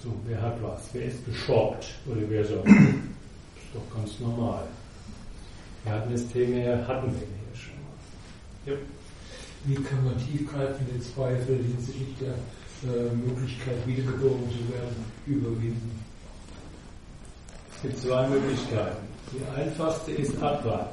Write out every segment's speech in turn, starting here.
So, wer hat was? Wer ist geschockt? Oder wer sagt, das ist doch ganz normal. Wir hatten das Thema hier schon mal. Ja. Wie kann man tiefgreifende Zweifel hinsichtlich der Möglichkeit, wiedergeboren zu werden, überwinden? Es gibt zwei Möglichkeiten. Die einfachste ist abwarten.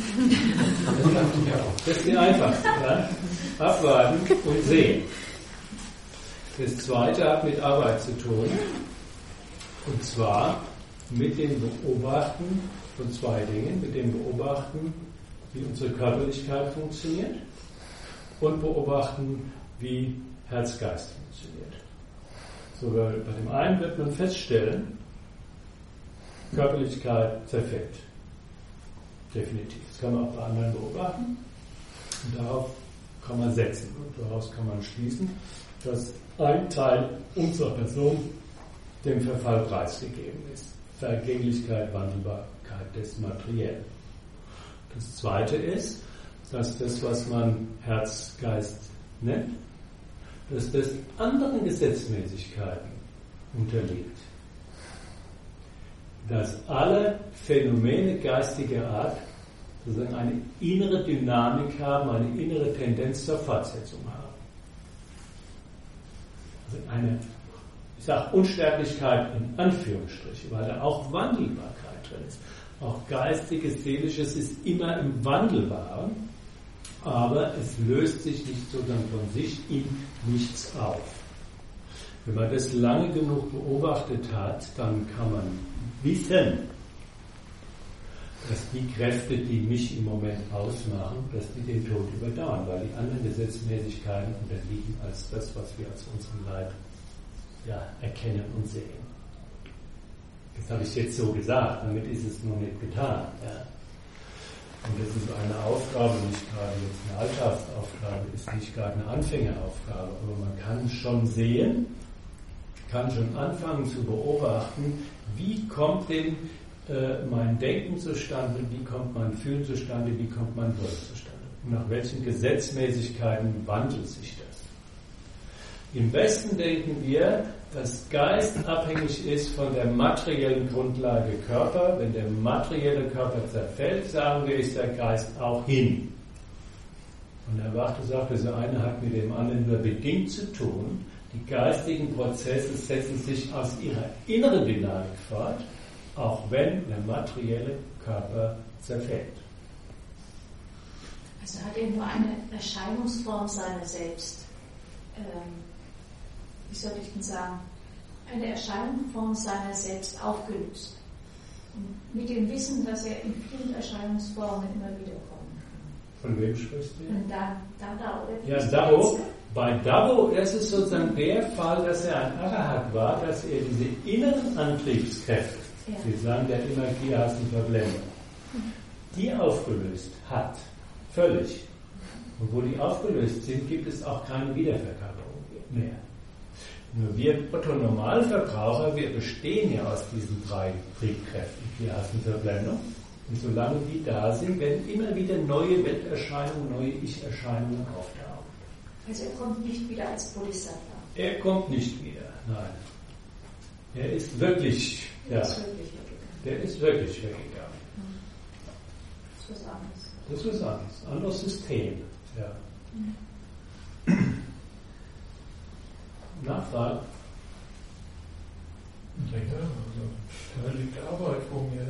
Das ist die einfachste. Ja? Abwarten und sehen. Das zweite hat mit Arbeit zu tun. Und zwar mit dem Beobachten von zwei Dingen. Mit dem Beobachten, wie unsere Körperlichkeit funktioniert. Und beobachten, wie Herz-Geist funktioniert. So, bei dem einen wird man feststellen, Körperlichkeit zerfällt. Definitiv. Das kann man auch bei anderen beobachten. Und darauf kann man setzen. Und daraus kann man schließen, dass ein Teil unserer Person dem Verfall preisgegeben ist. Vergänglichkeit, Wandelbarkeit des Materiellen. Das zweite ist, dass das, was man Herz-Geist nennt, dass das anderen Gesetzmäßigkeiten unterliegt. Dass alle Phänomene geistiger Art sozusagen eine innere Dynamik haben, eine innere Tendenz zur Fortsetzung haben. Also eine, ich sage Unsterblichkeit in Anführungsstrichen, weil da auch Wandelbarkeit drin ist. Auch Geistiges, Seelisches ist immer im Wandelbaren, aber es löst sich nicht sozusagen von sich in nichts auf. Wenn man das lange genug beobachtet hat, dann kann man wissen, dass die Kräfte, die mich im Moment ausmachen, dass die den Tod überdauern, weil die anderen Gesetzmäßigkeiten unterliegen als das, was wir als unseren Leib erkennen und sehen. Das habe ich jetzt so gesagt, damit ist es noch nicht getan. Ja. Und das ist eine Aufgabe, nicht gerade jetzt eine Alltagsaufgabe, ist nicht gerade eine Anfängeraufgabe, aber man kann schon sehen, kann schon anfangen zu beobachten, wie kommt denn mein Denken zustande, wie kommt mein Fühlen zustande, wie kommt mein Wollen zustande. Und nach welchen Gesetzmäßigkeiten wandelt sich das? Im Westen denken wir, dass Geist abhängig ist von der materiellen Grundlage Körper. Wenn der materielle Körper zerfällt, sagen wir, ist der Geist auch hin. Und der Wachte sagt, das eine hat mit dem anderen nur bedingt zu tun. Die geistigen Prozesse setzen sich aus ihrer inneren Dynamik fort, auch wenn der materielle Körper zerfällt. Also hat er nur eine Erscheinungsform seiner selbst, wie soll ich denn sagen, eine Erscheinungsform seiner selbst aufgelöst. Und mit dem Wissen, dass er in vielen Erscheinungsformen immer wieder kommen kann. Von wem sprichst du? Und Dao oder ja, Dao. Bei Dao, das ist sozusagen der Fall, dass er ein Arahat war, dass er diese inneren Antriebskräfte, wir sagen der Energie hast eine Verblendung, die aufgelöst hat, völlig. Und wo die aufgelöst sind, gibt es auch keine Wiederverkörperung mehr. Nur wir Otto-Normalverbraucher, wir bestehen ja aus diesen drei Triebkräften, die hast eine Verblendung. Und solange die da sind, werden immer wieder neue Welterscheinungen, neue Ich-Erscheinungen auftauchen. Also er kommt nicht wieder als Bodhisattva. Er kommt nicht wieder, nein. Er ist wirklich, Der ist wirklich weggegangen. Der ist wirklich weggegangen. Das ist was anderes. Das ist was anderes. Anderes System, ja. Nachfrage? Ja, also da liegt Arbeit vor mir.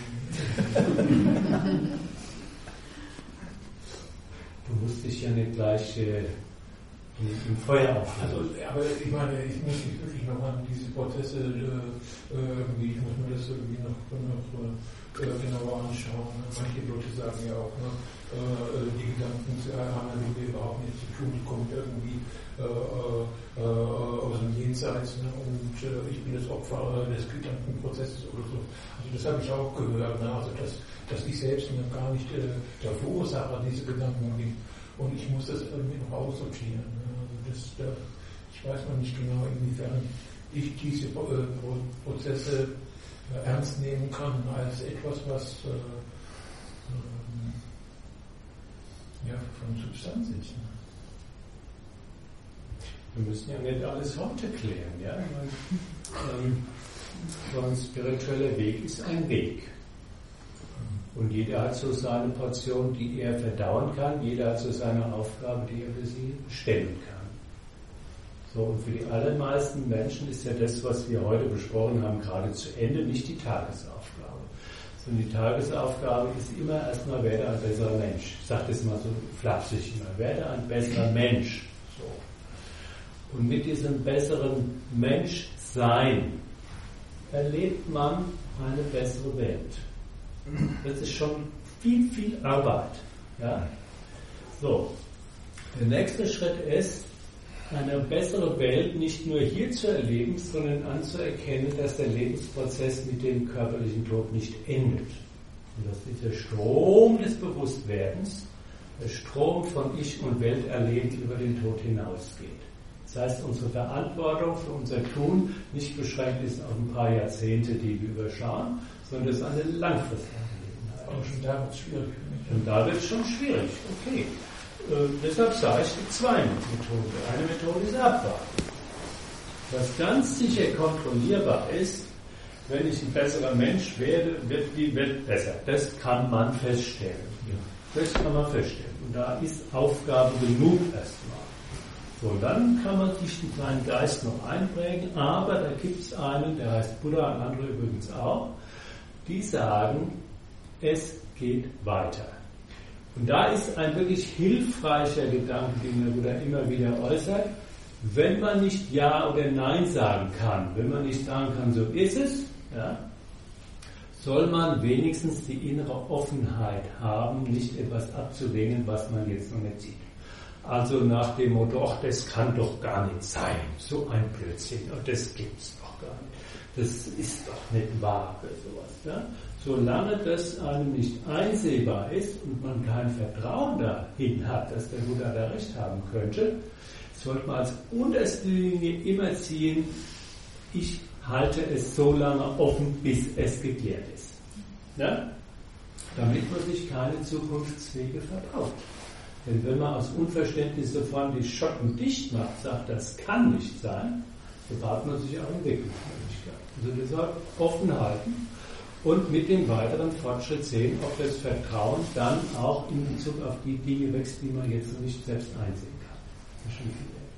Du musst dich ja nicht gleich im Feuer aufhalten. Also, aber ich meine, ich muss mich wirklich noch an diese Prozesse irgendwie, ich muss mir das irgendwie noch genauer anschauen. Manche Leute sagen ja auch, die Gedanken haben damit überhaupt nichts zu tun, die kommen irgendwie aus dem Jenseits, und ich bin das Opfer des Gedankenprozesses oder so. Also das habe ich auch gehört, also dass ich selbst gar nicht der Verursacher dieser Gedanken bin, und ich muss das irgendwie noch aussortieren. Also ich weiß noch nicht genau, inwiefern ich diese Prozesse ernst nehmen kann als etwas, was von Substanz ist. Wir müssen ja nicht alles heute klären. Ja? So ein spiritueller Weg ist ein Weg. Und jeder hat so seine Portion, die er verdauen kann. Jeder hat so seine Aufgabe, die er für sie stellen kann. So, und für die allermeisten Menschen ist ja das, was wir heute besprochen haben, gerade zu Ende, nicht die Tagesaufgabe. Sondern die Tagesaufgabe ist immer erstmal, werde ein besserer Mensch. Ich sage das mal so flapsig immer, werde ein besserer Mensch. So. Und mit diesem besseren Menschsein erlebt man eine bessere Welt. Das ist schon viel, viel Arbeit. Ja? So. Der nächste Schritt ist, eine bessere Welt nicht nur hier zu erleben, sondern anzuerkennen, dass der Lebensprozess mit dem körperlichen Tod nicht endet. Und dass dieser Strom des Bewusstwerdens, der Strom von Ich und Welt erlebt, über den Tod hinausgeht. Das heißt, unsere Verantwortung für unser Tun nicht beschränkt ist auf ein paar Jahrzehnte, die wir überschauen, sondern es ist eine langfristige Angelegenheit. Aber schon da wird es schwierig. Und da wird es schon schwierig, okay. Deshalb sage ich, es gibt zwei Methoden. Eine Methode ist Abwarten. Was ganz sicher kontrollierbar ist, wenn ich ein besserer Mensch werde, wird die Welt besser. Das kann man feststellen. Das kann man feststellen. Und da ist Aufgabe genug erstmal. So, dann kann man sich den kleinen Geist noch einprägen, aber da gibt es einen, der heißt Buddha, und andere übrigens auch, die sagen, es geht weiter. Und da ist ein wirklich hilfreicher Gedanke, den der Buddha immer wieder äußert, wenn man nicht Ja oder Nein sagen kann, wenn man nicht sagen kann, so ist es, ja, soll man wenigstens die innere Offenheit haben, nicht etwas abzulehnen, was man jetzt noch nicht sieht. Also nach dem Motto, ach, das kann doch gar nicht sein, so ein Blödsinn, und das gibt's doch gar nicht, das ist doch nicht wahr oder sowas. Ja? Solange das einem nicht einsehbar ist und man kein Vertrauen dahin hat, dass der Buddha da recht haben könnte, sollte man als unterste Linie immer ziehen, ich halte es so lange offen, bis es geklärt ist. Ja? Damit man sich keine Zukunftswege verbaut. Denn wenn man aus Unverständnis sofort die Schotten dicht macht, sagt, das kann nicht sein, so baut man sich auch Entwicklungsmöglichkeiten. Also deshalb offen halten und mit dem weiteren Fortschritt sehen, ob das Vertrauen dann auch in Bezug auf die Dinge wächst, die man jetzt noch nicht selbst einsehen kann. Das ist schon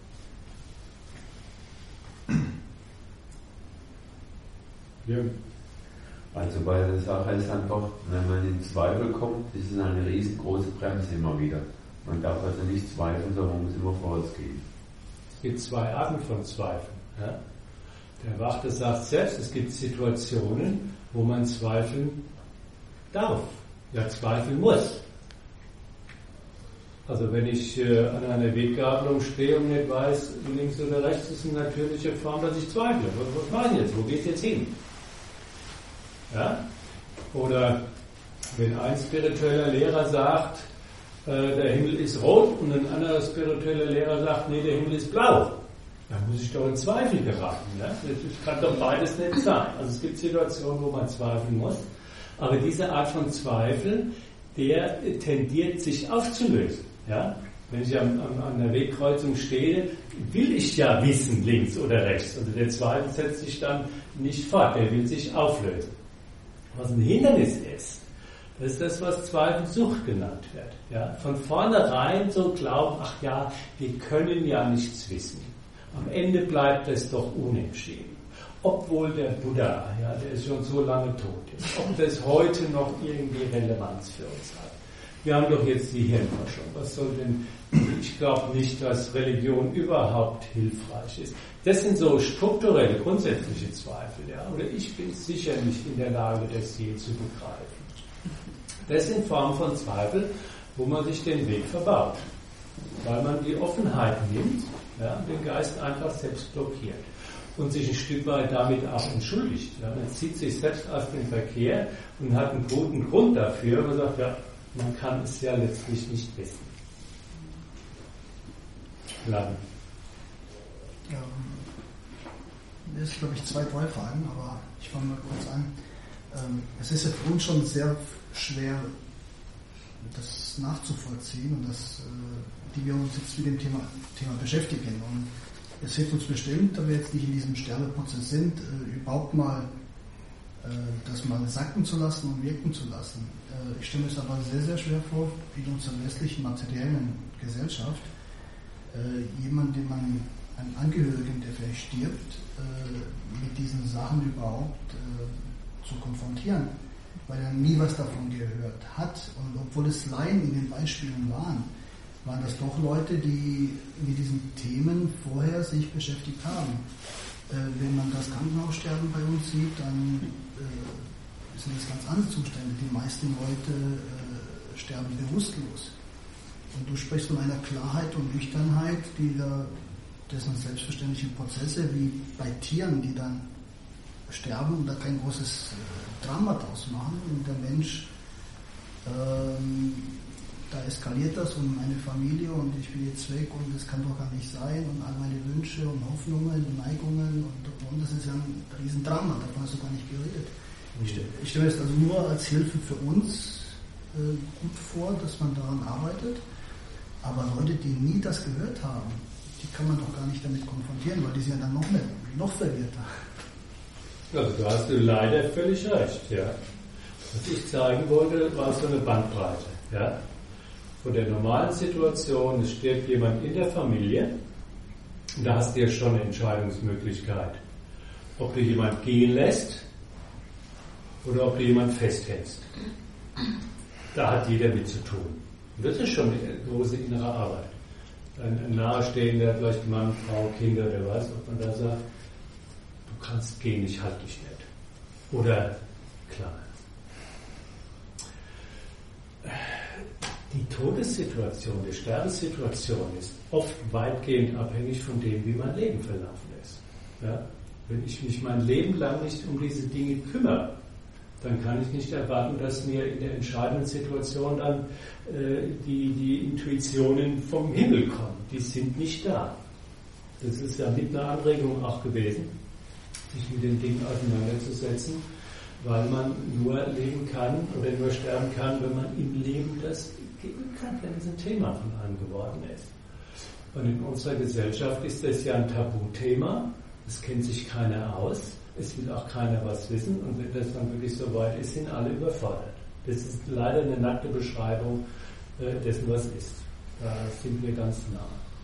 viel. Ja. Also bei der Sache ist einfach, wenn man in Zweifel kommt, ist es eine riesengroße Bremse immer wieder. Man darf also nicht zweifeln, sondern man muss immer vorwärts gehen. Es gibt zwei Arten von Zweifeln. Ja? Der Wachte sagt selbst, es gibt Situationen, wo man zweifeln darf, ja zweifeln muss. Also wenn ich an einer Weggabelung stehe und nicht weiß, links oder rechts, ist eine natürliche Form, dass ich zweifle. Was mache ich jetzt? Wo geht es jetzt hin? Ja? Oder wenn ein spiritueller Lehrer sagt, der Himmel ist rot, und ein anderer spiritueller Lehrer sagt, nee, der Himmel ist blau. Da muss ich doch in Zweifel geraten. Ne? Das kann doch beides nicht sein. Also es gibt Situationen, wo man zweifeln muss. Aber diese Art von Zweifel, der tendiert sich aufzulösen. Ja? Wenn ich an der Wegkreuzung stehe, will ich ja wissen, links oder rechts. Also der Zweifel setzt sich dann nicht fort, der will sich auflösen. Was ein Hindernis ist, das ist das, was Zweifelsucht genannt wird. Ja? Von vornherein so glauben, ach ja, wir können ja nichts wissen. Am Ende bleibt es doch unentschieden. Obwohl der Buddha, ja, der ist schon so lange tot ist, ob das heute noch irgendwie Relevanz für uns hat. Wir haben doch jetzt die Hirnforschung. Was soll denn, ich glaube nicht, dass Religion überhaupt hilfreich ist. Das sind so strukturelle, grundsätzliche Zweifel. Ja? Oder ich bin sicher nicht in der Lage, das je zu begreifen. Das sind Formen von Zweifel, wo man sich den Weg verbaut. Weil man die Offenheit nimmt, ja, den Geist einfach selbst blockiert. Und sich ein Stück weit damit auch entschuldigt. Ja? Man zieht sich selbst aus dem Verkehr und hat einen guten Grund dafür. Man sagt, ja, man kann es ja letztlich nicht wissen. Lang. Ja, mir ist, glaube ich, 2, 3 Fragen, aber ich fange mal kurz an. Es ist ja für uns schon sehr schwer, das nachzuvollziehen und die wir uns jetzt mit dem Thema beschäftigen. Und es hilft uns bestimmt, da wir jetzt nicht in diesem Sterbeprozess sind, überhaupt mal das mal sacken zu lassen und wirken zu lassen. Ich stelle mir es aber sehr, sehr schwer vor, in unserer westlichen materiellen Gesellschaft, jemanden, einen Angehörigen, der vielleicht stirbt, mit diesen Sachen überhaupt zu konfrontieren, weil er nie was davon gehört hat. Und obwohl es Laien in den Beispielen waren das doch Leute, die mit diesen Themen vorher sich beschäftigt haben. Wenn man das Krankenhaussterben bei uns sieht, dann sind das ganz andere Zustände. Die meisten Leute sterben bewusstlos. Und du sprichst von einer Klarheit und Nüchternheit, dessen selbstverständliche Prozesse wie bei Tieren, die dann sterben und da kein großes Drama draus machen. Und der Mensch, da eskaliert das und meine Familie und ich bin jetzt weg und das kann doch gar nicht sein und all meine Wünsche und Hoffnungen und Neigungen und das ist ja ein Riesendrama, davon hast du gar nicht geredet. Ich stelle mir das also nur als Hilfe für uns gut vor, dass man daran arbeitet, aber Leute, die nie das gehört haben, die kann man doch gar nicht damit konfrontieren, weil die sind ja dann noch verwirrter. Also da hast du leider völlig recht, ja. Was ich zeigen wollte, war so eine Bandbreite, ja. Von der normalen Situation, es stirbt jemand in der Familie, und da hast du ja schon eine Entscheidungsmöglichkeit, ob du jemand gehen lässt oder ob du jemand festhältst. Da hat jeder mit zu tun. Und das ist schon eine große innere Arbeit. Ein Nahestehender, vielleicht Mann, Frau, Kinder, der weiß, ob man da sagt, du kannst gehen, ich halte dich nicht. Oder klar. Die Todessituation, die Sterbesituation ist oft weitgehend abhängig von dem, wie mein Leben verlaufen ist. Ja? Wenn ich mich mein Leben lang nicht um diese Dinge kümmere, dann kann ich nicht erwarten, dass mir in der entscheidenden Situation dann die Intuitionen vom Himmel kommen. Die sind nicht da. Das ist ja mit einer Anregung auch gewesen, sich mit den Dingen auseinanderzusetzen, weil man nur leben kann oder nur sterben kann, wenn man im Leben das geben kann, wenn es ein Thema von einem geworden ist. Und in unserer Gesellschaft ist das ja ein Tabuthema. Es kennt sich keiner aus. Es will auch keiner was wissen. Und wenn das dann wirklich so weit ist, sind alle überfordert. Das ist leider eine nackte Beschreibung dessen, was ist. Da sind wir ganz nah.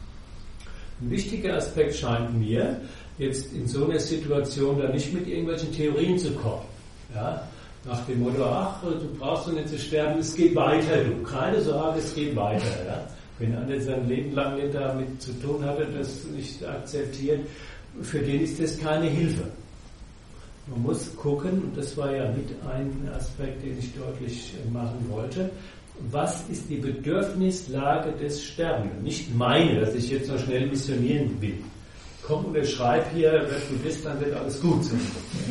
Ein wichtiger Aspekt scheint mir, jetzt in so einer Situation da nicht mit irgendwelchen Theorien zu kommen. Ja? Nach dem Motto, ach, du brauchst doch nicht zu sterben, es geht weiter, du. Keine Sorge, es geht weiter. Ja? Wenn einer sein Leben lang nicht damit zu tun hatte, das nicht akzeptiert, für den ist das keine Hilfe. Man muss gucken, und das war ja mit ein Aspekt, den ich deutlich machen wollte, was ist die Bedürfnislage des Sterbenden? Nicht meine, dass ich jetzt noch schnell missionieren will. Komm und schreib hier, wenn du bist, dann wird alles gut sein.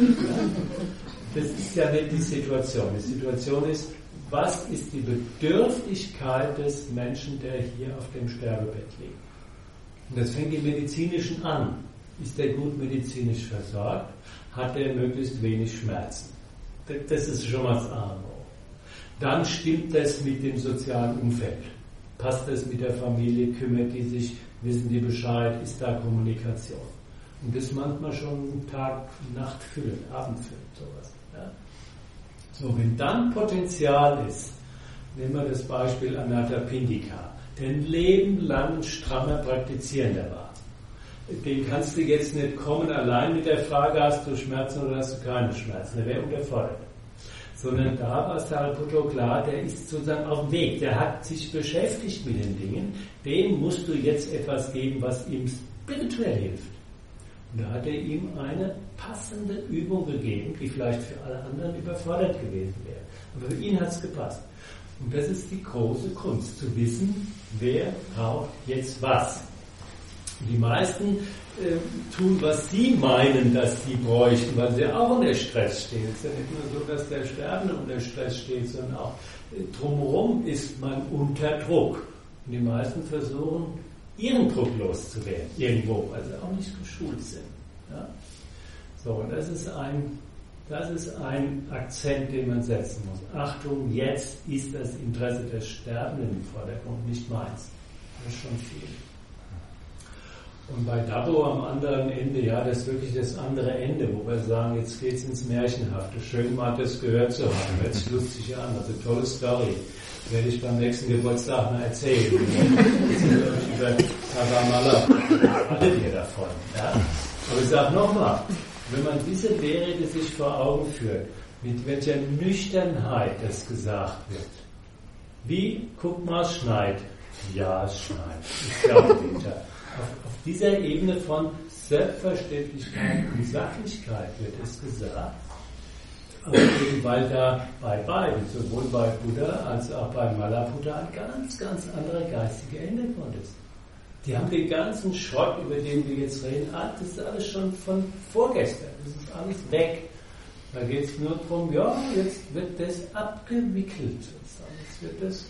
Das ist ja nicht die Situation. Die Situation ist, was ist die Bedürftigkeit des Menschen, der hier auf dem Sterbebett liegt? Und das fängt im Medizinischen an. Ist er gut medizinisch versorgt? Hat er möglichst wenig Schmerzen? Das ist schon mal das A und O. Dann stimmt das mit dem sozialen Umfeld. Passt das mit der Familie? Kümmert die sich? Wissen die Bescheid? Ist da Kommunikation? Und das manchmal schon Tag, Nacht füllen, Abend füllen, sowas. Ja? So, wenn dann Potenzial ist, nehmen wir das Beispiel Anatta Pindika, der ein Leben lang ein strammer Praktizierender war. Den kannst du jetzt nicht kommen, allein mit der Frage, hast du Schmerzen oder hast du keine Schmerzen? Der wäre unterfordert. Sondern da war Sariputta klar, der ist sozusagen auf dem Weg, der hat sich beschäftigt mit den Dingen, dem musst du jetzt etwas geben, was ihm spirituell hilft. Und da hat er ihm eine passende Übung gegeben, die vielleicht für alle anderen überfordert gewesen wäre. Aber für ihn hat es gepasst. Und das ist die große Kunst, zu wissen, wer braucht jetzt was. Die meisten tun, was sie meinen, dass sie bräuchten, weil sie auch unter Stress stehen. Es ist ja nicht nur so, dass der Sterbende unter Stress steht, sondern auch drumherum ist man unter Druck. Und die meisten versuchen, ihren Druck loszuwerden, irgendwo, weil sie auch nicht geschult sind. Ja? So, und das ist ein Akzent, den man setzen muss. Achtung, jetzt ist das Interesse des Sterbenden im Vordergrund, nicht meins. Das ist schon viel. Und bei Dabo am anderen Ende, ja, das ist wirklich das andere Ende, wo wir sagen, jetzt geht's ins Märchenhafte. Schön mal das gehört zu haben, hört sich lustig an, also tolle Story. Werde ich beim nächsten Geburtstag mal erzählen. Über Tagamala, alle ihr davon. Ja? Aber ich sage nochmal, wenn man diese Lehre sich vor Augen führt, mit welcher Nüchternheit das gesagt wird. Wie, guck mal, es schneit. Ja, es schneit. Ich glaube wieder. Auf dieser Ebene von Selbstverständlichkeit und Sachlichkeit wird es gesagt. Weil da bei beiden, sowohl bei Buddha als auch bei Malaputa, ein ganz, ganz anderer geistiger Hintergrund ist. Die haben den ganzen Schrott, über den wir jetzt reden, das ist alles schon von vorgestern. Das ist alles weg. Da geht es nur darum, ja, jetzt wird das abgewickelt. Jetzt wird das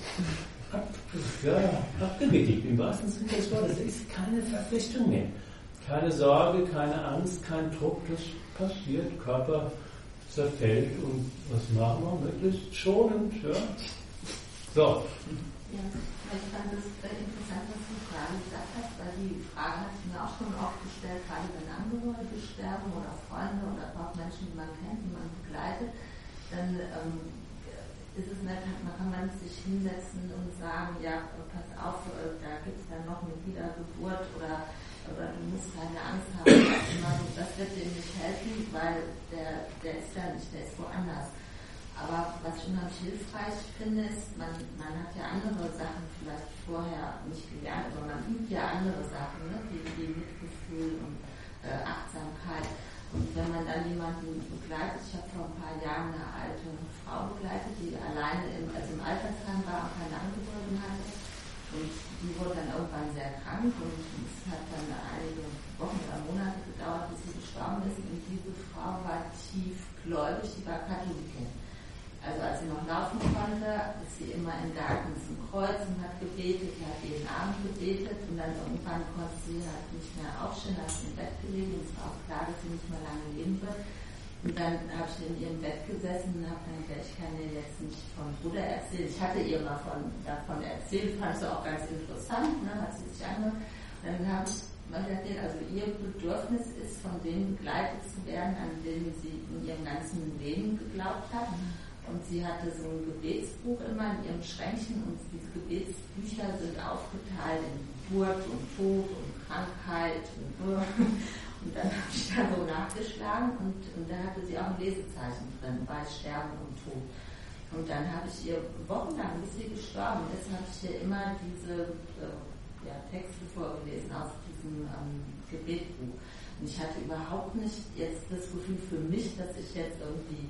abgewickelt, im wahrsten Sinne des Wortes. Es ist keine Verpflichtung mehr. Keine Sorge, keine Angst, kein Druck, das passiert, Körper zerfällt und was machen wir? Möglichst schonend, ja. So. Ja, ich fand es interessant, was du gerade gesagt hast, weil die Frage hat sich mir auch schon oft gestellt, gerade wenn Angehörige sterben oder Freunde oder auch Menschen, die man kennt, die man begleitet, dann ist es nett, kann man sich hinsetzen und sagen, ja, pass auf, da gibt es dann noch eine Wiedergeburt oder du musst keine Angst haben. Das wird dir nicht helfen, weil der ist ja nicht, der ist woanders. Aber was ich unheimlich hilfreich finde, ist, man hat ja andere Sachen vielleicht vorher nicht gelernt, aber man übt ja andere Sachen, ne? wie Mitgefühl und Achtsamkeit. Und wenn man dann jemanden begleitet, ich habe vor ein paar Jahren eine alte Frau begleitet, die alleine im Altersheim war und keine Angehörigen hatte. Und die wurde dann irgendwann sehr krank und es hat dann einige Wochen oder Monate gedauert, bis sie gestorben ist. Und diese Frau war tief gläubig, sie war Katholikin. Also als sie noch laufen konnte, ist sie immer im Garten zum Kreuz und hat gebetet, sie hat jeden Abend gebetet und dann irgendwann konnte sie halt nicht mehr aufstehen, hat sie im Bett gelegen und es war auch klar, dass sie nicht mehr lange leben wird. Und dann habe ich in ihrem Bett gesessen und habe dann gesagt, ich kann ihr jetzt nicht von Buddha erzählen. Ich hatte ihr mal davon erzählt, fand es auch ganz interessant, ne, hat sie sich angehört. Dann habe ich mal erzählt, also ihr Bedürfnis ist, von dem begleitet zu werden, an dem sie in ihrem ganzen Leben geglaubt hat. Und sie hatte so ein Gebetsbuch immer in ihrem Schränkchen und diese Gebetsbücher sind aufgeteilt in Geburt und Tod und Krankheit und dann habe ich da so nachgeschlagen und da hatte sie auch ein Lesezeichen drin, bei Sterben und Tod. Und dann habe ich ihr wochenlang, bis sie gestorben ist, habe ich ihr immer diese Texte vorgelesen aus diesem Gebetbuch. Und ich hatte überhaupt nicht jetzt das Gefühl für mich, dass ich jetzt irgendwie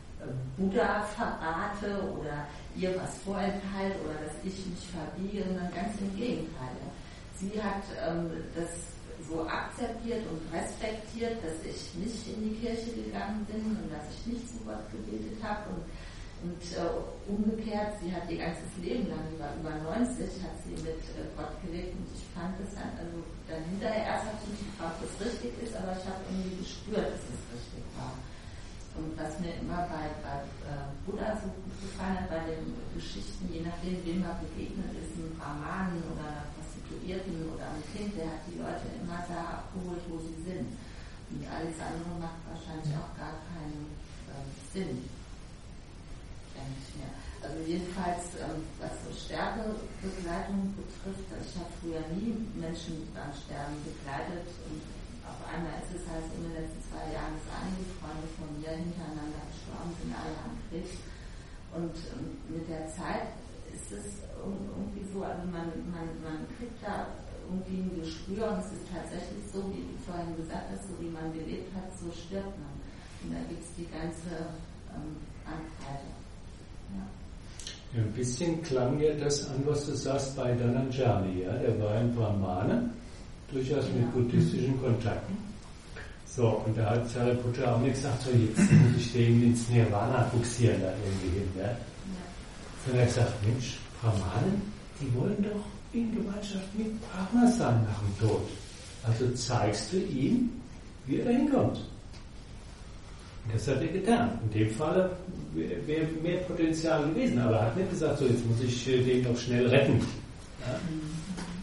Buddha verrate oder ihr was vorenthalte oder dass ich mich verbiege, sondern ganz im Gegenteil. Sie hat das so akzeptiert und respektiert, dass ich nicht in die Kirche gegangen bin und dass ich nicht zu Gott gebetet habe und umgekehrt, sie hat ihr ganzes Leben lang, über 90, hat sie mit Gott gelebt und ich fand das also dann hinterher erst habe ich mich gefragt, ob das richtig ist, aber ich habe irgendwie gespürt, dass es richtig war. Und was mir immer bei Buddha so gut gefallen hat, bei den Geschichten, je nachdem, wem man begegnet ist, einem Brahmanen oder einer Prostituierten oder einem Kind, der hat die Leute immer da abgeholt, wo sie sind. Und alles andere macht wahrscheinlich auch gar keinen Sinn, denke ich mir. Also jedenfalls, was so Sterbebegleitung betrifft, ich habe früher nie Menschen beim Sterben begleitet und auf einmal ist es halt in den letzten 2 Jahren, dass einige Freunde von mir hintereinander gestorben sind, alle am Krebs. Und mit der Zeit ist es irgendwie so, also man kriegt da irgendwie ein Gespür und es ist tatsächlich so, wie du vorhin gesagt hast, so wie man gelebt hat, so stirbt man. Und da gibt es die ganze Bandbreite. Ja. Ja, ein bisschen klang mir das an, was du sagst bei Dhananjani, ja? Der war ein Brahmane, durchaus mit buddhistischen Kontakten. So, und da hat Sariputta auch nicht gesagt, so jetzt muss ich den ins Nirvana buxieren da irgendwie hin. Ja? Sondern er hat gesagt, Mensch, Brahmanen, die wollen doch in Gemeinschaft mit Brahma sein nach dem Tod. Also zeigst du ihm, wie er da hinkommt. Und das hat er getan. In dem Fall wäre mehr Potenzial gewesen, aber er hat nicht gesagt, so jetzt muss ich den noch schnell retten. Ja?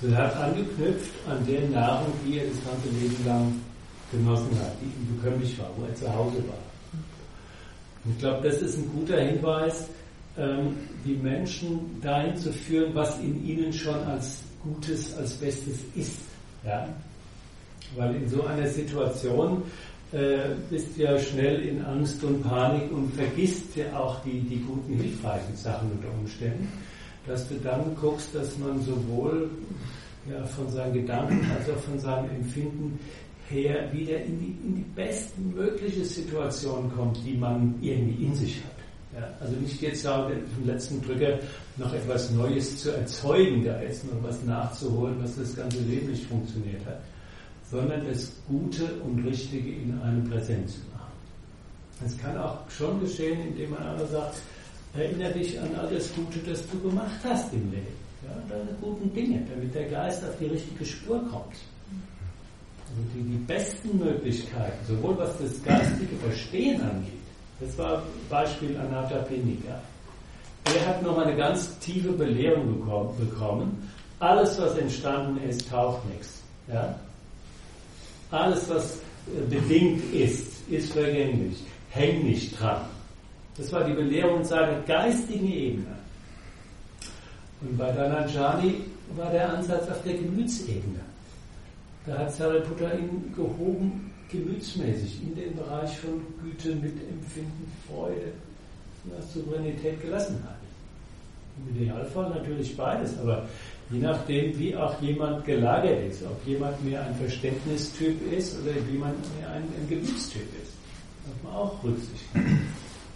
Das hat angeknüpft an der Nahrung, die er das ganze Leben lang genossen hat, die ihm bekömmlich war, wo er zu Hause war. Und ich glaube, das ist ein guter Hinweis, die Menschen dahin zu führen, was in ihnen schon als Gutes, als Bestes ist. Ja? Weil in so einer Situation bist du ja schnell in Angst und Panik und vergisst ja auch die guten, hilfreichen Sachen unter Umständen, dass du dann guckst, dass man sowohl von seinen Gedanken als auch von seinem Empfinden her wieder in die bestmögliche Situation kommt, die man irgendwie in sich hat. Ja, also nicht jetzt sagen, vom letzten Drücker noch etwas Neues zu erzeugen, da jetzt noch was nachzuholen, was das ganze Leben nicht funktioniert hat, sondern das Gute und Richtige in einem präsent zu machen. Das kann auch schon geschehen, indem man aber sagt, erinnere dich an all das Gute, das du gemacht hast im Leben. Ja, deine guten Dinge, damit der Geist auf die richtige Spur kommt. Also die besten Möglichkeiten, sowohl was das geistige Verstehen angeht, das war Beispiel Anathapindika. Er hat noch eine ganz tiefe Belehrung bekommen. Alles, was entstanden ist, taugt nichts. Ja? Alles, was bedingt ist vergänglich. Häng nicht dran. Das war die Belehrung seiner geistigen Ebene. Und bei Dhananjani war der Ansatz auf der Gemütsebene. Da hat Sariputta ihn gehoben, gemütsmäßig, in den Bereich von Güte, Mitempfinden, Freude, Souveränität, Gelassenheit. Im Idealfall natürlich beides, aber je nachdem, wie auch jemand gelagert ist, ob jemand mehr ein Verständnistyp ist oder jemand mehr ein Gemütstyp ist, darf man auch Rücksicht nehmen.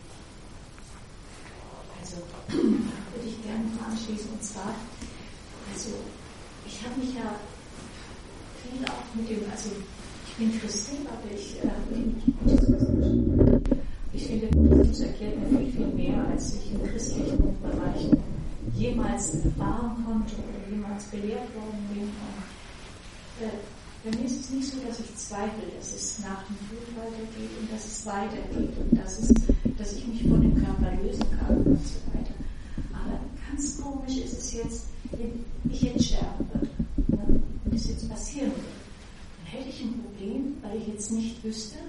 Also, würde ich gerne mal anschließen, und zwar, also, ich habe mich ja viel auch mit dem, also, ich bin Christin, aber ich finde, das erklärt mir viel, viel mehr, als ich in christlichen Bereichen jemals erfahren konnte oder jemals belehrt worden bin. Bei mir ist es nicht so, dass ich zweifle, dass es nach dem Tod weitergeht und dass es weitergeht und dass ich mich von dem Körper lösen kann und so weiter. Aber ganz komisch ist es jetzt, wenn ich jetzt sterben würde, wenn das jetzt passieren würde, dann hätte ich ein Problem, weil ich jetzt nicht wüsste,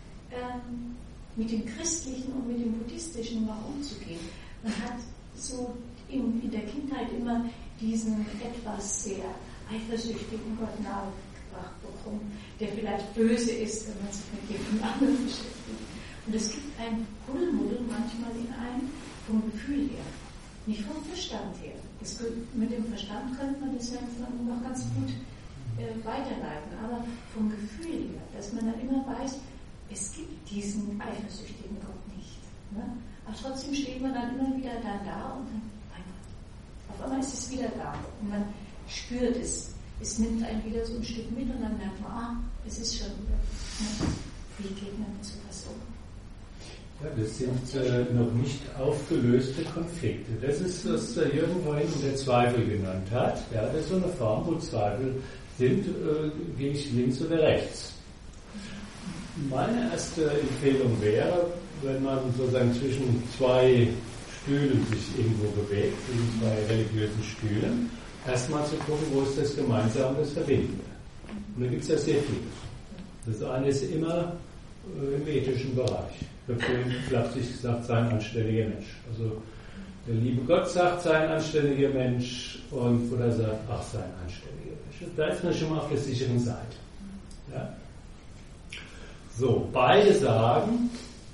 mit dem Christlichen und mit dem Buddhistischen mal umzugehen. Man hat so in der Kindheit immer diesen etwas sehr eifersüchtigen Gott nahegebracht bekommen, der vielleicht böse ist, wenn man sich mit jedem anderen beschäftigt. Und es gibt ein Kuddelmuddel manchmal in einem vom Gefühl her, nicht vom Verstand her. Mit dem Verstand könnte man das ja noch ganz gut weiterleiten, aber vom Gefühl her, dass man dann immer weiß, es gibt diesen eifersüchtigen Gott nicht. Ne? Aber trotzdem steht man dann immer wieder da und dann auf einmal ist es wieder da und man spürt es. Es nimmt einen wieder so ein Stück mit und dann merkt man, es ist schon wieder. Ne? Wie geht man mit sowas um? Ja, das sind noch nicht aufgelöste Konflikte. Das ist, was Jürgen vorhin der Zweifel genannt hat. Ja, das ist so eine Form, wo Zweifel sind, gehe ich links oder rechts. Meine erste Empfehlung wäre, wenn man sozusagen zwischen zwei Stühlen sich irgendwo bewegt, zwischen zwei religiösen Stühlen, erstmal zu gucken, wo ist das Gemeinsame, das Verbindende. Und da gibt es ja sehr viel. Das eine ist immer im ethischen Bereich. Ich habe vorhin flapsig gesagt, sei ein anständiger Mensch. Also der liebe Gott sagt, sei ein anständiger Mensch und Buddha sagt, ach, sei ein anständiger Mensch. Da ist man schon mal auf der sicheren Seite. Ja? So, beide sagen,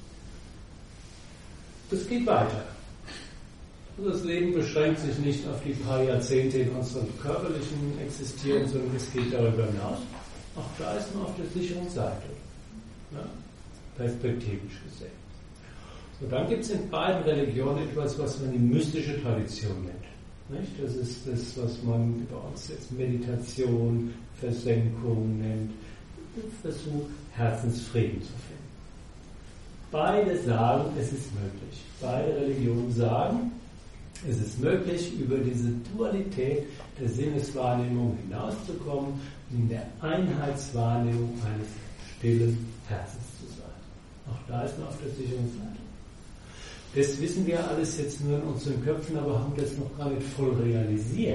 es geht weiter. Das Leben beschränkt sich nicht auf die paar Jahrzehnte in unserem körperlichen Existieren, sondern es geht darüber hinaus. Auch da ist man auf der sicheren Seite. Ja? Perspektivisch gesehen. So, dann gibt es in beiden Religionen etwas, was man die mystische Tradition nennt. Nicht? Das ist das, was man bei uns jetzt Meditation, Versenkung nennt, Versuch, Herzensfrieden zu finden. Beide sagen, es ist möglich. Beide Religionen sagen, es ist möglich, über diese Dualität der Sinneswahrnehmung hinauszukommen und in der Einheitswahrnehmung eines stillen Herzens zu sein. Auch da ist man auf der sicheren Seite. Das wissen wir alles jetzt nur in unseren Köpfen, aber haben das noch gar nicht voll realisiert.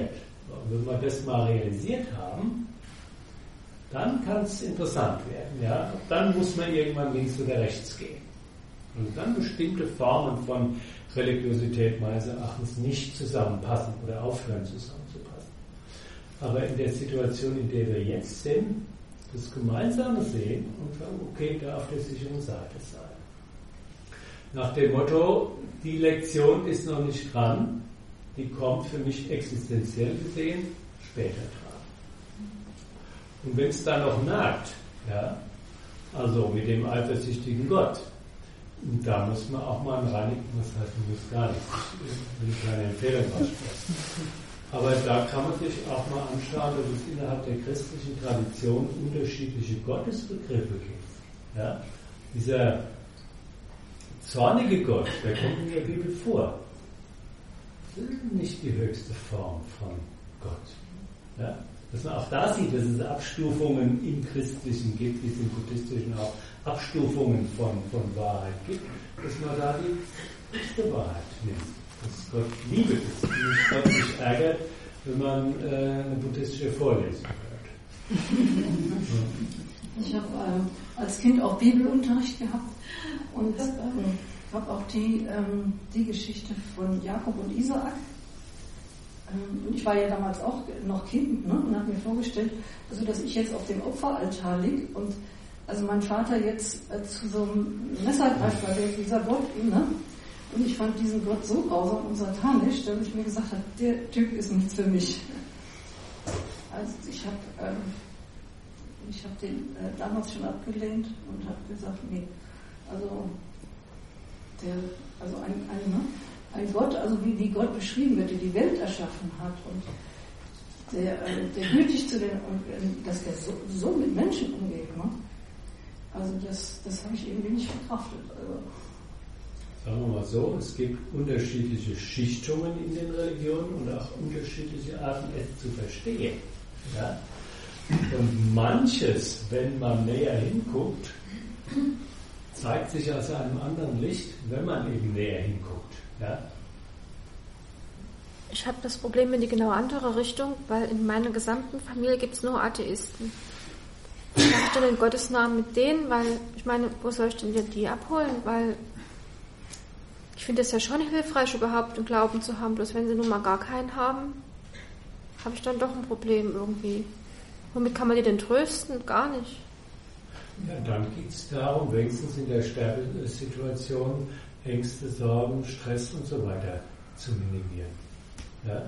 Und wenn wir das mal realisiert haben, dann kann es interessant werden. Ja? Dann muss man irgendwann links oder rechts gehen. Und dann bestimmte Formen von Religiosität meines Erachtens nicht zusammenpassen oder aufhören zusammenzupassen. Aber in der Situation, in der wir jetzt sind, das Gemeinsame sehen und sagen, okay, da auf der sicheren Seite sein. Nach dem Motto, die Lektion ist noch nicht dran, die kommt für mich existenziell gesehen später dran. Und wenn es dann noch nagt, ja, also mit dem eifersüchtigen Gott, da muss man auch mal reinigen, was heißt, man muss gar nicht, ich will keine Empfehlung aussprechen. Aber da kann man sich auch mal anschauen, dass es innerhalb der christlichen Tradition unterschiedliche Gottesbegriffe gibt. Ja? Dieser zornige Gott, der kommt in der Bibel vor. Das ist nicht die höchste Form von Gott. Ja? Dass man auch da sieht, dass es Abstufungen im Christlichen gibt, wie es im Buddhistischen auch Abstufungen von Wahrheit gibt, dass man da die echte Wahrheit nimmt. Dass Gott Liebe ist und Gott nicht ärgert, wenn man eine buddhistische Vorlesung hört. Ich habe als Kind auch Bibelunterricht gehabt und habe auch die Geschichte von Jakob und Isaak. Und ich war ja damals auch noch Kind, ne, und habe mir vorgestellt, also dass ich jetzt auf dem Opferaltar liege und also mein Vater jetzt zu so einem Messer greift, weil dieser Gott, ne? Und ich fand diesen Gott so grausam und satanisch, dass ich mir gesagt habe, der Typ ist nichts für mich. Also ich habe den damals schon abgelehnt und habe gesagt, nee, also ein Gott, also wie Gott beschrieben wird, der die Welt erschaffen hat und der gütig zu den, dass der so mit Menschen umgeht, ne? Also das habe ich irgendwie nicht verkraftet. Also. Sagen wir mal so, es gibt unterschiedliche Schichtungen in den Religionen und auch unterschiedliche Arten, es zu verstehen. Ja? Und manches, wenn man näher hinguckt, zeigt sich aus einem anderen Licht, wenn man eben näher hinguckt. Ja? Ich habe das Problem in die genau andere Richtung, weil in meiner gesamten Familie gibt es nur Atheisten. Ich mache dann den Gottesnamen mit denen, weil ich meine, wo soll ich denn die abholen? Weil ich finde es ja schon hilfreich, überhaupt einen Glauben zu haben, bloß wenn sie nun mal gar keinen haben, habe ich dann doch ein Problem irgendwie. Womit kann man die denn trösten? Gar nicht. Ja, dann geht es darum, wenigstens in der Sterbesituation Ängste, Sorgen, Stress und so weiter zu minimieren. Ja?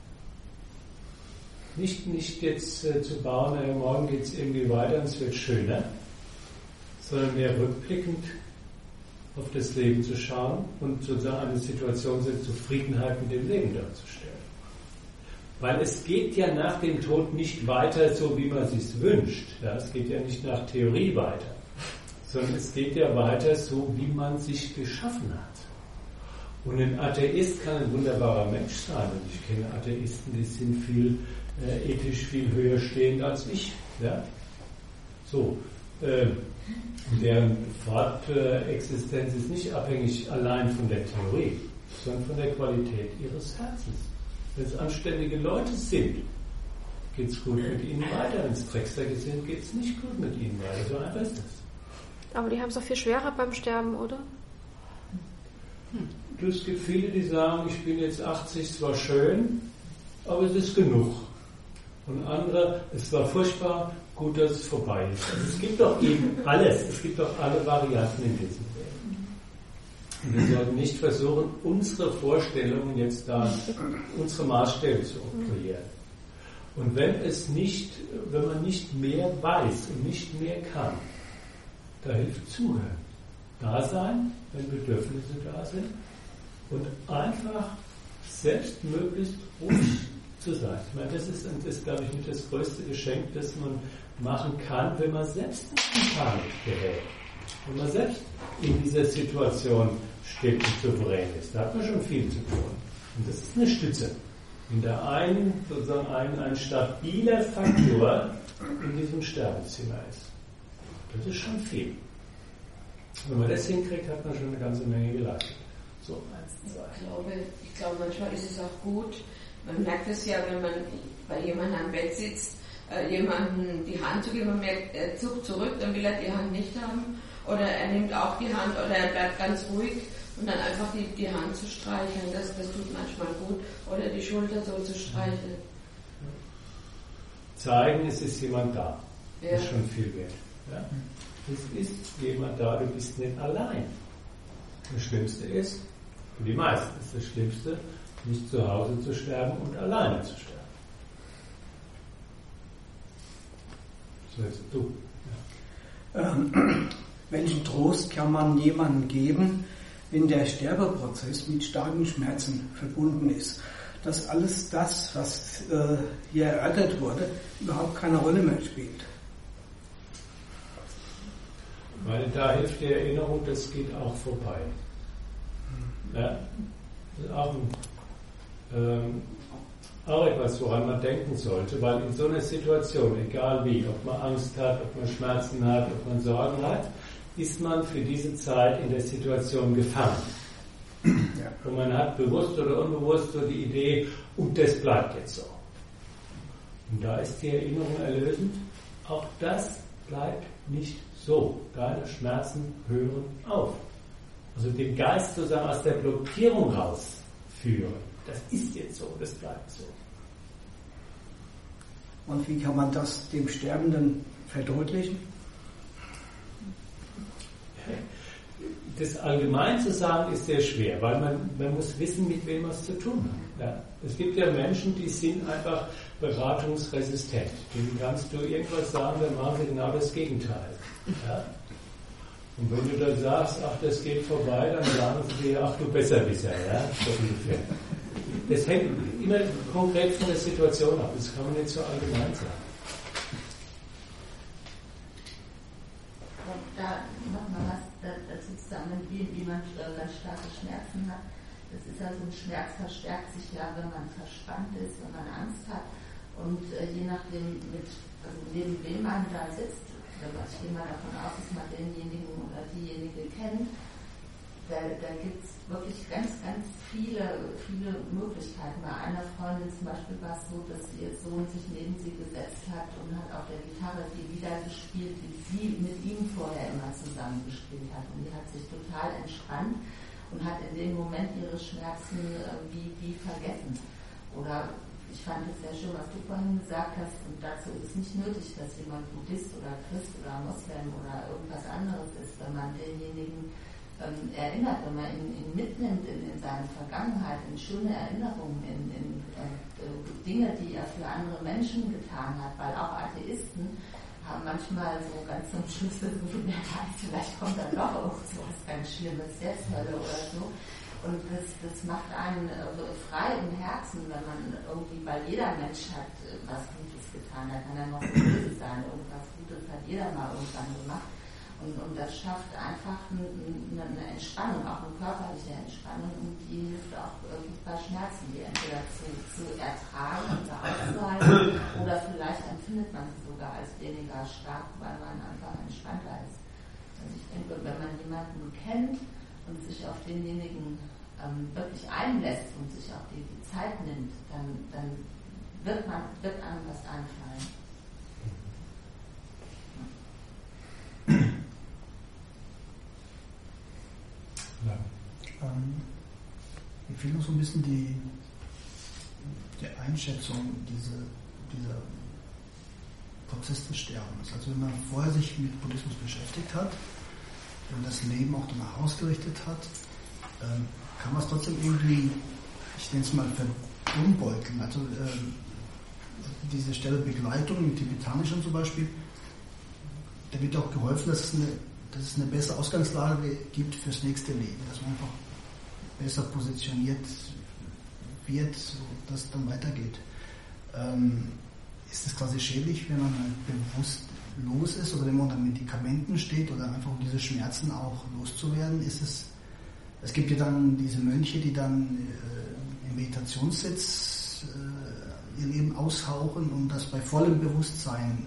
Nicht jetzt zu bauen, morgen geht es irgendwie weiter und es wird schöner, sondern mehr rückblickend auf das Leben zu schauen und sozusagen eine Situation der Zufriedenheit mit dem Leben darzustellen. Weil es geht ja nach dem Tod nicht weiter so, wie man es sich wünscht. Ja, es geht ja nicht nach Theorie weiter, sondern es geht ja weiter so, wie man sich geschaffen hat. Und ein Atheist kann ein wunderbarer Mensch sein. Und ich kenne Atheisten, die sind ethisch viel höher stehend als ich. Ja? So. Deren Fortexistenz ist nicht abhängig allein von der Theorie, sondern von der Qualität ihres Herzens. Wenn es anständige Leute sind, geht es gut mit ihnen weiter. Wenn es Drecksäcke sind, geht es nicht gut mit ihnen weiter. So einfach ist das. Aber die haben es doch viel schwerer beim Sterben, oder? Es gibt viele, die sagen, ich bin jetzt 80, es war schön, aber es ist genug. Und andere, es war furchtbar, gut, dass es vorbei ist. Also es gibt doch eben alles, es gibt doch alle Varianten in diesem Leben. Und wir sollten nicht versuchen, unsere Vorstellungen jetzt da, unsere Maßstäbe zu kreieren. Und wenn man nicht mehr weiß und nicht mehr kann, da hilft Zuhören. Da sein, wenn Bedürfnisse da sind und einfach selbst möglichst ruhig zu sein. Ich meine, das ist, glaube ich, mit das größte Geschenk, das man machen kann, wenn man selbst in Panik gerät. Wenn man selbst in dieser Situation steht und souverän ist. Da hat man schon viel zu tun. Und das ist eine Stütze. In der einen, sozusagen ein stabiler Faktor in diesem Sterbezimmer ist. Das ist schon viel. Wenn man das hinkriegt, hat man schon eine ganze Menge geleistet. So, 1, 2. Ich glaube, manchmal ist es auch gut, Man merkt es ja, wenn man bei jemandem am Bett sitzt, jemandem die Hand zu geben, man merkt, er zuckt zurück, dann will er die Hand nicht haben. Oder er nimmt auch die Hand oder er bleibt ganz ruhig und dann einfach die Hand zu streicheln, das tut manchmal gut. Oder die Schulter so zu streicheln. Zeigen, es ist jemand da. Ja. Das ist schon viel wert. Ja? Es ist jemand da, du bist nicht allein. Das Schlimmste ist, für die meisten ist das Schlimmste, nicht zu Hause zu sterben und alleine zu sterben. So jetzt du. Ja. Welchen Trost kann man jemandem geben, wenn der Sterbeprozess mit starken Schmerzen verbunden ist? Dass alles das, was hier erörtert wurde, überhaupt keine Rolle mehr spielt. Weil da hilft die Erinnerung, das geht auch vorbei. Ja? Das ist auch etwas, woran man denken sollte, weil in so einer Situation, egal wie, ob man Angst hat, ob man Schmerzen hat, ob man Sorgen hat, ist man für diese Zeit in der Situation gefangen. Ja. Und man hat bewusst oder unbewusst so die Idee, und das bleibt jetzt so. Und da ist die Erinnerung erlösend, auch das bleibt nicht so. Deine Schmerzen hören auf. Also den Geist sozusagen aus der Blockierung rausführen. Das ist jetzt so, das bleibt so. Und wie kann man das dem Sterbenden verdeutlichen? Das allgemein zu sagen ist sehr schwer, weil man muss wissen, mit wem man es zu tun hat. Ja? Es gibt ja Menschen, die sind einfach beratungsresistent. Denen kannst du irgendwas sagen, dann machen sie genau das Gegenteil. Ja? Und wenn du dann sagst, ach, das geht vorbei, dann sagen sie dir, ach, du Besserwisser. Ja? So ungefähr. Das hängt immer konkret von der Situation ab. Das kann man nicht so allgemein sagen. Und da nochmal was dazu zusammen, wie man ganz starke Schmerzen hat. Das ist ja so ein Schmerz, verstärkt sich ja, wenn man verspannt ist, wenn man Angst hat. Und je nachdem, neben wem man da sitzt, ich gehe mal davon aus, dass man denjenigen oder diejenige kennt, da gibt es wirklich ganz, ganz viele Möglichkeiten. Bei einer Freundin zum Beispiel war es so, dass ihr Sohn sich neben sie gesetzt hat und hat auf der Gitarre die Lieder gespielt, die sie mit ihm vorher immer zusammen gespielt hat. Und die hat sich total entspannt und hat in dem Moment ihre Schmerzen wie vergessen. Oder ich fand es sehr schön, was du vorhin gesagt hast, und dazu ist nicht nötig, dass jemand Buddhist oder Christ oder Moslem oder irgendwas anderes ist, wenn man denjenigen erinnert, wenn man ihn mitnimmt in seine Vergangenheit, in schöne Erinnerungen, in Dinge, die er für andere Menschen getan hat, weil auch Atheisten haben manchmal so ganz zum Schluss vielleicht kommt da doch irgendwas ganz Schlimmes, Selbsthölle oder so. Und das macht einen frei im Herzen, wenn man irgendwie, weil jeder Mensch hat was Gutes getan, da kann er noch so böse sein, irgendwas Gutes hat jeder mal irgendwann gemacht. Und das schafft einfach eine Entspannung, auch eine körperliche Entspannung, und die hilft auch bei Schmerzen, die entweder zu ertragen und auszuhalten, oder vielleicht empfindet man sie sogar als weniger stark, weil man einfach entspannter ist. Also ich denke, wenn man jemanden kennt und sich auf denjenigen wirklich einlässt und sich auch die Zeit nimmt, dann wird einem was einfallen. Ja. Mir fehlt noch so ein bisschen die Einschätzung dieser Prozess des Sterbens. Also wenn man vorher sich mit Buddhismus beschäftigt hat und das Leben auch danach ausgerichtet hat, kann man es trotzdem irgendwie, ich nenne es mal, verumbeuteln. Also diese Sterbebegleitung im Tibetanischen zum Beispiel, da wird auch geholfen, dass es eine bessere Ausgangslage gibt fürs nächste Leben, dass man einfach besser positioniert wird, dass es dann weitergeht. Ist es quasi schädlich, wenn man halt bewusst los ist oder wenn man unter Medikamenten steht oder einfach um diese Schmerzen auch loszuwerden? Es gibt ja dann diese Mönche, die dann im Meditationssitz ihr Leben aushauchen und das bei vollem Bewusstsein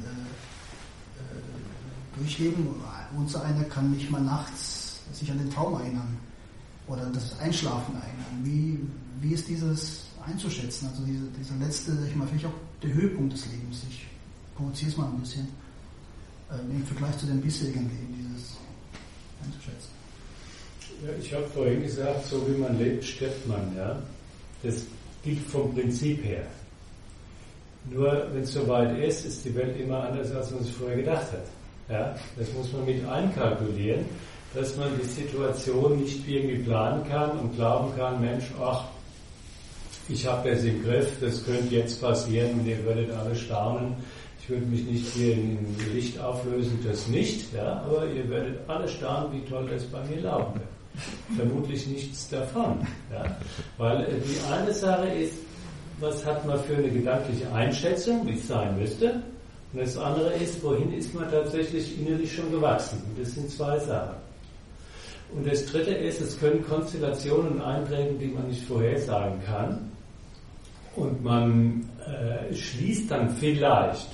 durchleben. Unser einer kann nicht mal nachts sich an den Traum erinnern oder das Einschlafen erinnern. Wie ist dieses einzuschätzen. Also dieser letzte, ich meine, vielleicht auch der Höhepunkt des Lebens. Ich provoziere es mal ein bisschen. Im Vergleich zu dem bisherigen Leben, dieses einzuschätzen. Ja, ich habe vorhin gesagt, so wie man lebt, stirbt man. Ja? Das gilt vom Prinzip her. Nur wenn es soweit ist die Welt immer anders, als man es vorher gedacht hat. Ja? Das muss man mit einkalkulieren, dass man die Situation nicht irgendwie planen kann und glauben kann, Mensch, ach, ich habe das im Griff, das könnte jetzt passieren und ihr würdet alle staunen. Ich würde mich nicht hier in Licht auflösen, das nicht, ja, aber ihr werdet alle staunen, wie toll das bei mir laufen wird. Vermutlich nichts davon. Ja, weil die eine Sache ist, was hat man für eine gedankliche Einschätzung, wie es sein müsste, und das andere ist, wohin ist man tatsächlich innerlich schon gewachsen. Und das sind zwei Sachen. Und das dritte ist, es können Konstellationen eintreten, die man nicht vorhersagen kann. Und man schließt dann vielleicht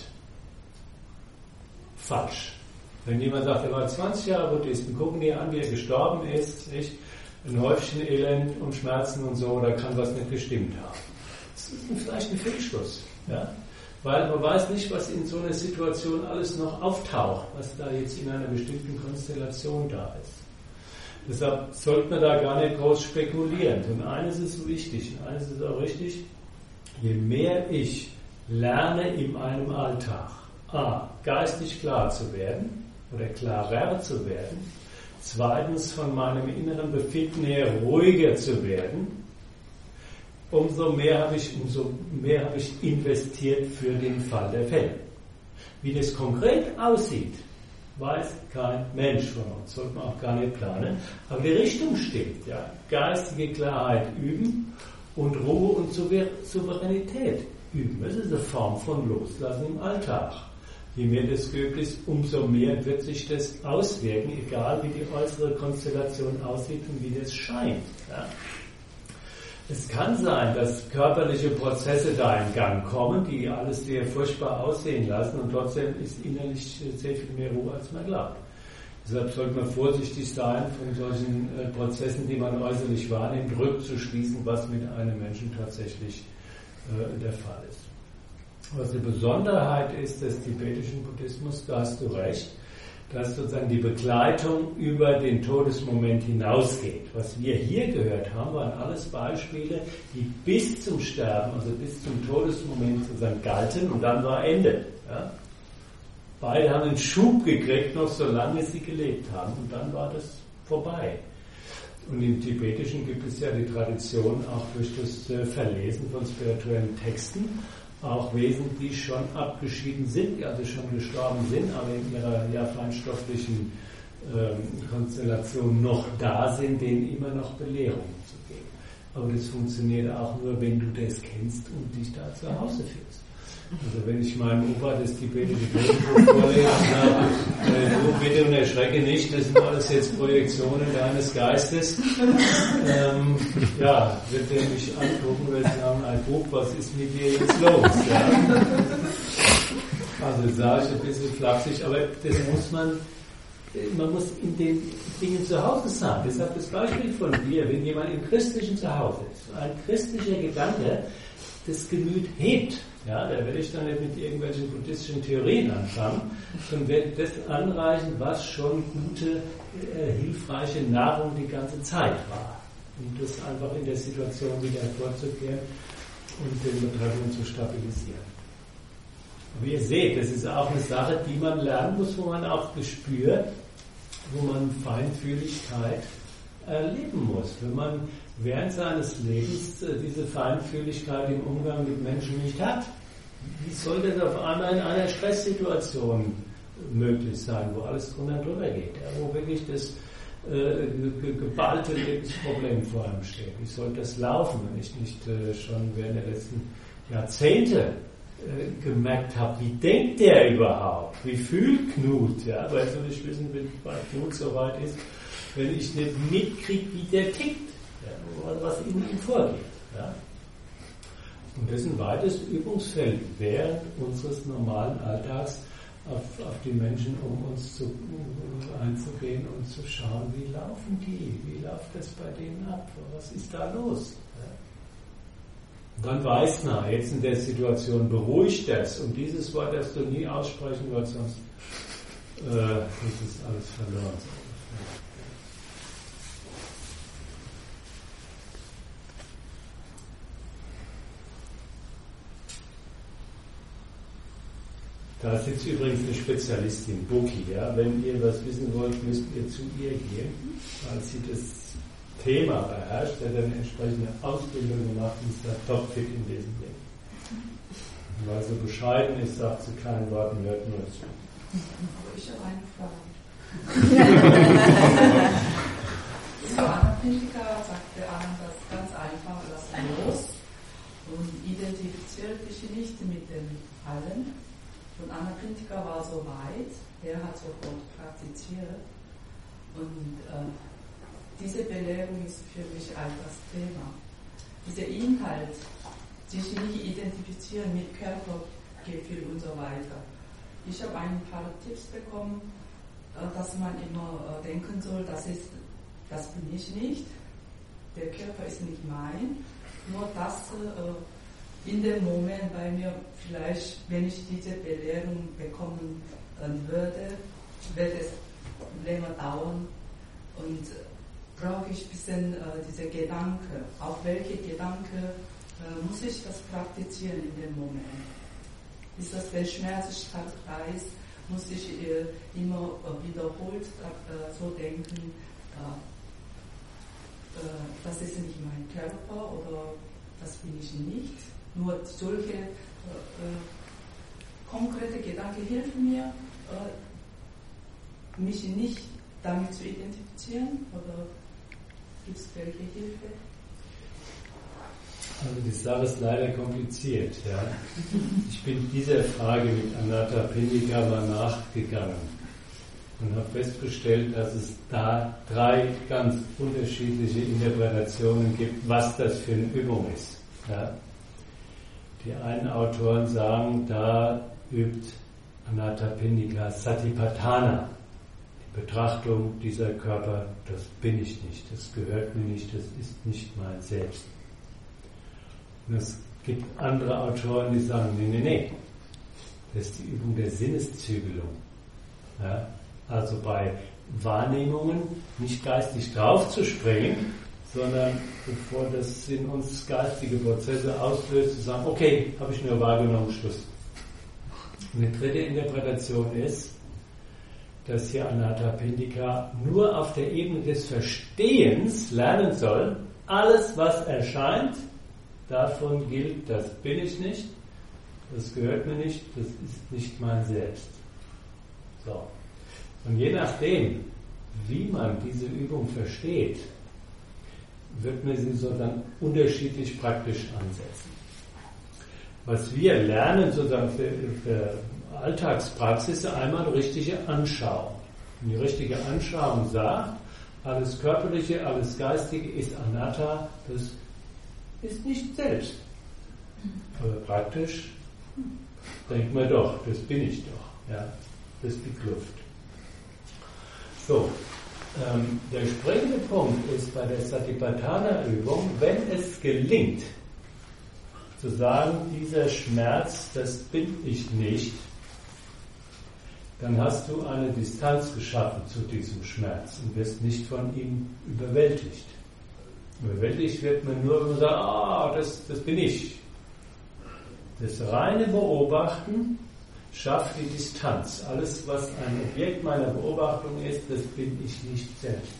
falsch. Wenn jemand sagt, er war 20 Jahre Buddhist, und gucken die an, wie er gestorben ist, nicht? Ein Häufchen Elend und Schmerzen und so, da kann was nicht gestimmt haben. Das ist vielleicht ein Fehlschluss. Ja? Weil man weiß nicht, was in so einer Situation alles noch auftaucht, was da jetzt in einer bestimmten Konstellation da ist. Deshalb sollte man da gar nicht groß spekulieren. Und eines ist wichtig, und eines ist auch richtig, je mehr ich lerne in meinem Alltag, geistig klar zu werden oder klarer zu werden, zweitens von meinem inneren Befinden her ruhiger zu werden, umso mehr habe ich investiert für den Fall der Fälle. Wie das konkret aussieht, weiß kein Mensch von uns, sollte man auch gar nicht planen, aber die Richtung stimmt. Ja. Geistige Klarheit üben und Ruhe und Souveränität üben. Das ist eine Form von Loslassen im Alltag. Je mehr das geübt ist, umso mehr wird sich das auswirken, egal wie die äußere Konstellation aussieht und wie das scheint. Ja. Es kann sein, dass körperliche Prozesse da in Gang kommen, die alles sehr furchtbar aussehen lassen, und trotzdem ist innerlich sehr viel mehr Ruhe, als man glaubt. Deshalb sollte man vorsichtig sein, von solchen Prozessen, die man äußerlich wahrnimmt, rückzuschließen, was mit einem Menschen tatsächlich der Fall ist. Was eine Besonderheit ist des tibetischen Buddhismus, da hast du recht, dass sozusagen die Begleitung über den Todesmoment hinausgeht. Was wir hier gehört haben, waren alles Beispiele, die bis zum Sterben, also bis zum Todesmoment sozusagen galten, und dann war Ende. Ja? Beide haben einen Schub gekriegt, noch solange sie gelebt haben, und dann war das vorbei. Und im Tibetischen gibt es ja die Tradition, auch durch das Verlesen von spirituellen Texten, auch Wesen, die schon abgeschieden sind, also schon gestorben sind, aber in ihrer feinstofflichen Konstellation noch da sind, denen immer noch Belehrung zu geben. Aber das funktioniert auch nur, wenn du das kennst und dich da zu Hause fühlst. Also wenn ich meinem Opa das tibetische Totenbuch vorlese, du bitte und erschrecke nicht, das sind alles jetzt Projektionen deines Geistes, wird der mich angucken und sagen, ein Buch, was ist mit dir jetzt los? Ja? Also sage ich ein bisschen flapsig, aber das muss man muss in den Dingen zu Hause sein. Deshalb das Beispiel von dir, wenn jemand im Christlichen zu Hause ist, ein christlicher Gedanke das Gemüt hebt, ja, da werde ich dann nicht mit irgendwelchen buddhistischen Theorien anfangen, sondern werde das anreichen, was schon gute, hilfreiche Nahrung die ganze Zeit war. Um das einfach in der Situation wieder hervorzukehren und den Betreffenden zu stabilisieren. Aber ihr seht, das ist auch eine Sache, die man lernen muss, wo man auch Gespür, wo man Feinfühligkeit erleben muss. Wenn man während seines Lebens diese Feinfühligkeit im Umgang mit Menschen nicht hat, wie soll das auf einmal in einer Stresssituation möglich sein, wo alles drunter und drüber geht, ja, wo wirklich das geballte Lebensproblem vor einem steht? Wie soll das laufen, wenn ich nicht schon während der letzten Jahrzehnte gemerkt habe, wie denkt der überhaupt? Wie fühlt Knut? Ja, weil soll ich wissen, wenn bei Knut soweit ist, wenn ich nicht mitkriege, wie der tickt, ja, was in ihm vorgeht. Ja. Und das ist ein weites Übungsfeld während unseres normalen Alltags auf die Menschen um uns einzugehen und zu schauen, wie laufen die, wie läuft das bei denen ab, was ist da los? Und dann weiß man, jetzt in der Situation beruhigt das. Und dieses Wort darfst du nie aussprechen, weil sonst ist es alles verloren. Da sitzt übrigens eine Spezialistin, Boki. Ja? Wenn ihr was wissen wollt, müsst ihr zu ihr gehen, weil sie das Thema beherrscht, der dann entsprechende Ausbildung gemacht und ist da topfit in diesem Ding. Und weil sie bescheiden ist, sagt sie kein Wort und hört nur zu. Aber ich habe eine Frage. Zu Anna Pintika sagte Anna das ganz einfach, lass los und identifiziere dich nicht mit dem Allen. Und Anna Pintika war so weit, er hat sofort praktiziert. Und diese Belehrung ist für mich all das Thema. Dieser Inhalt, sich nicht identifizieren mit Körpergefühl und so weiter. Ich habe ein paar Tipps bekommen, dass man immer denken soll, das bin ich nicht, der Körper ist nicht mein, nur das in dem Moment bei mir vielleicht, wenn ich diese Belehrung bekommen würde, wird es länger dauern und brauche ich ein bisschen diese Gedanken. Auf welche Gedanken muss ich das praktizieren in dem Moment? Ist das, wenn Schmerz stark reißt, muss ich immer wiederholt so denken, das ist nicht mein Körper oder das bin ich nicht. Nur solche konkrete Gedanken helfen mir, mich nicht damit zu identifizieren, oder gibt es welche Hilfe? Also die Sache ist leider kompliziert. Ja. Ich bin dieser Frage mit Anatta Pintika mal nachgegangen und habe festgestellt, dass es da 3 ganz unterschiedliche Interpretationen gibt, was das für eine Übung ist. Ja. Die einen Autoren sagen, da übt Anatta Pintika Satipatthana, die Betrachtung dieser Körper, das bin ich nicht, das gehört mir nicht, das ist nicht mein Selbst. Und es gibt andere Autoren, die sagen, nee, das ist die Übung der Sinneszügelung. Ja? Also bei Wahrnehmungen nicht geistig draufzuspringen, sondern bevor das in uns geistige Prozesse auslöst, zu sagen, okay, habe ich nur wahrgenommen, Schluss. Und die dritte Interpretation ist, dass hier Anatta Pintika nur auf der Ebene des Verstehens lernen soll, alles was erscheint, davon gilt, das bin ich nicht, das gehört mir nicht, das ist nicht mein Selbst. So. Und je nachdem, wie man diese Übung versteht, wird man sie so dann unterschiedlich praktisch ansetzen. Was wir lernen, sozusagen für Alltagspraxis, ist einmal eine richtige Anschauung. Und die richtige Anschauung sagt, alles Körperliche, alles Geistige ist Anatta, das ist nicht selbst. Aber praktisch denkt man doch, das bin ich doch. Ja? Das ist die Kluft. So, der springende Punkt ist bei der Satipatthana-Übung, wenn es gelingt, zu sagen, dieser Schmerz, das bin ich nicht, dann hast du eine Distanz geschaffen zu diesem Schmerz und wirst nicht von ihm überwältigt. Überwältigt wird man nur, wenn man sagt, das bin ich. Das reine Beobachten schafft die Distanz. Alles, was ein Objekt meiner Beobachtung ist, das bin ich nicht selbst.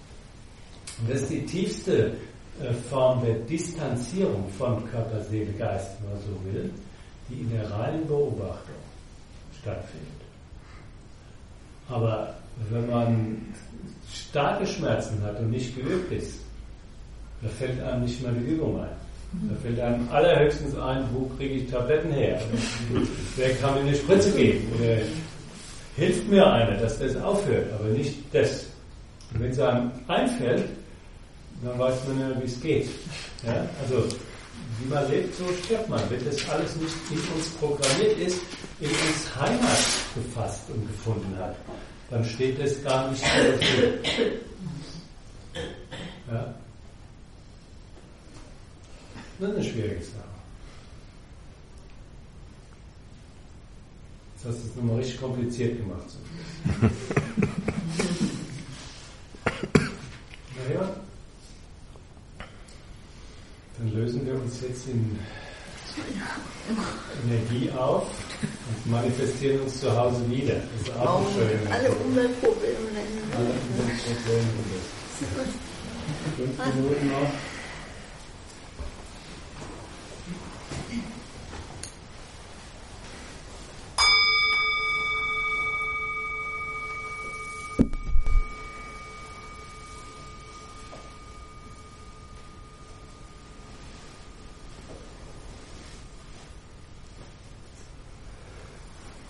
Und das ist die tiefste Form der Distanzierung von Körper, Seele, Geist, wenn man so will, die in der reinen Beobachtung stattfindet. Aber wenn man starke Schmerzen hat und nicht geübt ist, da fällt einem nicht mal die Übung ein. Da fällt einem allerhöchstens ein, wo kriege ich Tabletten her? Wer kann mir eine Spritze geben? Oder hilft mir einer, dass das aufhört, aber nicht das. Und wenn es einem einfällt, dann weiß man ja, wie es geht. Ja? Also, wie man lebt, so stirbt man. Wenn das alles nicht in uns programmiert ist, in uns Heimat gefasst und gefunden hat, dann steht das gar nicht mehr dafür. Ja? Das ist eine schwierige Sache. Jetzt hast du es nochmal richtig kompliziert gemacht. Naja, dann lösen wir uns jetzt in Energie auf und manifestieren uns zu Hause wieder. Das ist auch schön. Alle Umweltprobleme. Alle Umweltprobleme. 5 Minuten noch.